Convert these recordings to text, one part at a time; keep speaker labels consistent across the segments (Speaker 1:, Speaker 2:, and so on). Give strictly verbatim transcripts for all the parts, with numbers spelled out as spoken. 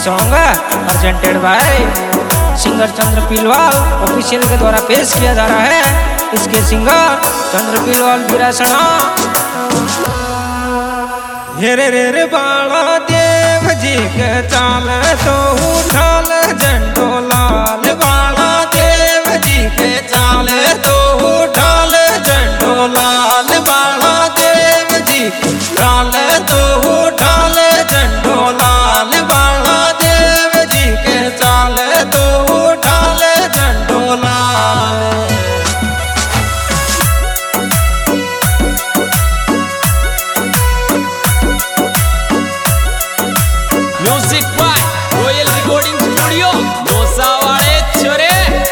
Speaker 1: Song presented by singer Chandra Pilwal official के द्वारा पेश किया जा रहा है। इसके सिंगर चंद्र पिलवाल विरासना। हेरे रे रे बाला देव जी के चाल तो उठाल झंडो लाल, बाला देव जी के चाल तो उठाल झंडो लाल, बाला देव जी चाल तो उठाल झंडो लाल, बाला देव जी के चाल तो उठाल झंडो लाल।
Speaker 2: Music by royal recording studio मोसावाड़े छोरे।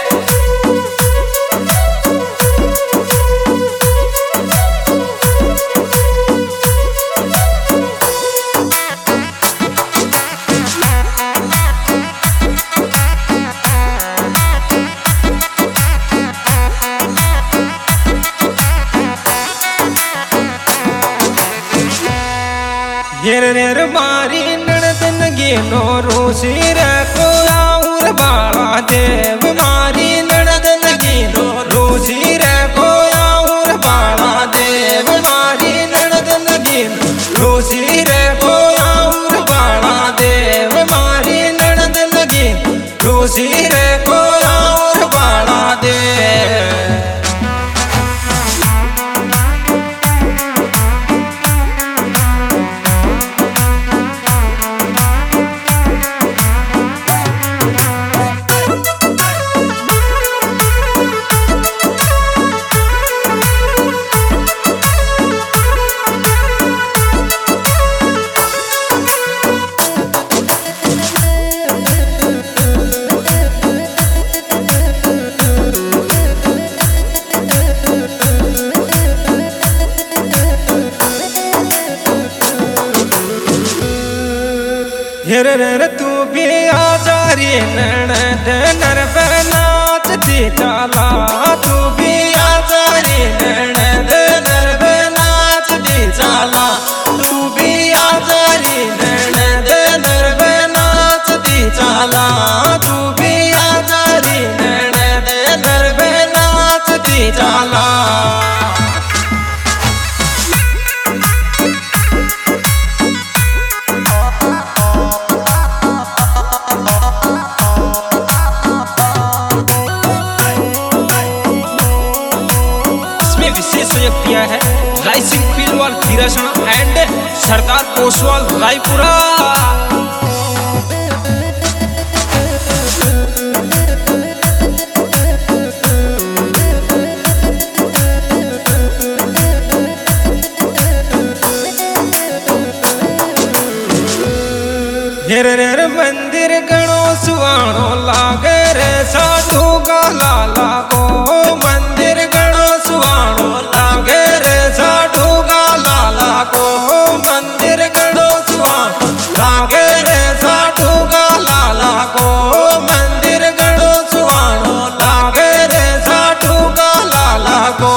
Speaker 1: गिर रे मारी नड़दन गिनो रोसी रे को आउर बाला देव, मारी नड़दन गिनो रोसी रे को आउर बाला देव, मारी नड़दन गिनो रोसी रे को आउर बाला देव, मारी नड़दन गिनो रोसी रे को आउर बाला देव। हेर रे तू भी आजारी ननद नरब नाचती चाला, तू भी आजारी ननद नरब नाचती चाला, तू भी आजारी ननद नरब नाचती चाला, तू भी आजारी ननद नरब नाचती चाला। विशेष सहयोग किया है रायसिंह पिलवाल विरासना एंड सरदार पोसवाल रायपुरा। हेर रे मंदिर गणो सुवाणो लागे रे साधु गाला लागो, मंदिर गणो सुवाणो लागे रे साधु गाला लागो, मंदिर गणो सुवाणो लागे रे साधु गाला लागो, मंदिर गणो सुवाणो लागे रे साधु गाला लागो।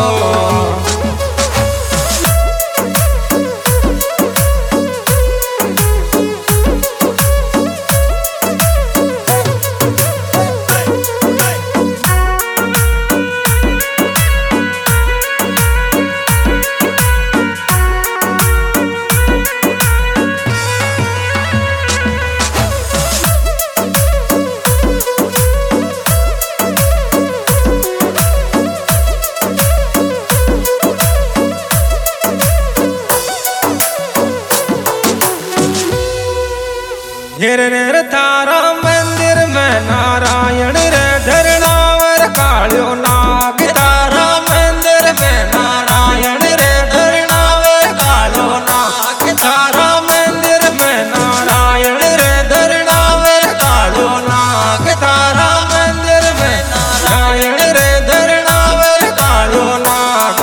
Speaker 1: हेर रे तारा मंदिर में नारायण रे धरणावर कालियो नाग, तारा मंदिर में नारायण रे धरणावर कालियो नाग, तारा मंदिर में नारायण रे धरणावर कालियो नाग, तारा मंदिर में नारायण रे धरणावर कालियो नाग।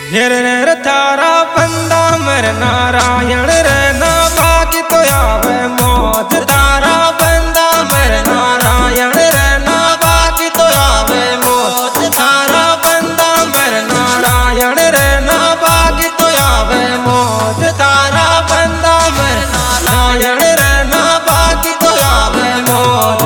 Speaker 1: हेर रे थारा बंदा मर नारायण रे ना बाकी तो आवे मौत तारा बंदा मर नारायण रे ना बाकी तो आवे मौत थारा बंदा मर नारायण रे ना बाकी तो आवे मौत तारा बंदा मर नारायण रे ना बाकी तो आवे मौत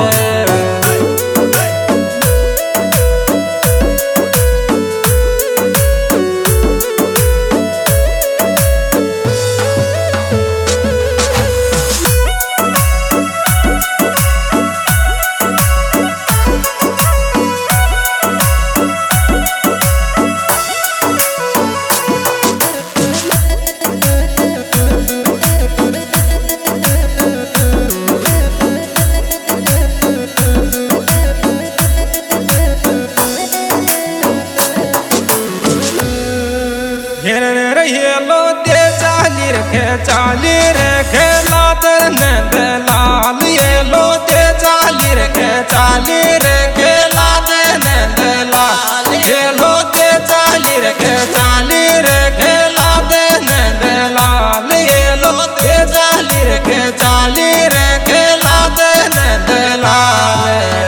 Speaker 1: ये लो दे चाली रखे चाली रखे लादर नंद लाल ये लो दे चाली रखे चाली रखे लादर नंद लाल ये लो दे चाली रखे चाली रखे लादर नंद लाल ये लो दे चाली रखे चाली रखे लादर नंद लाल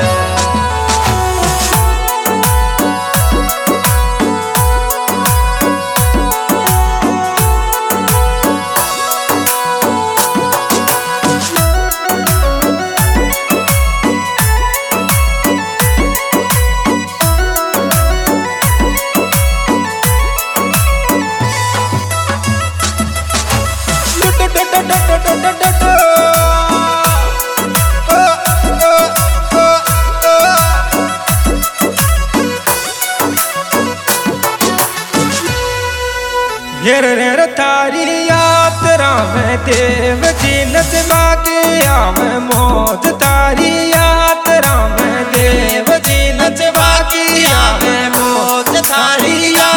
Speaker 1: हेर रे थारी यात्रा में देव जी नचवा के आवे मौत तारी यात्रा में देव जी नचवा के आवे मौत थारी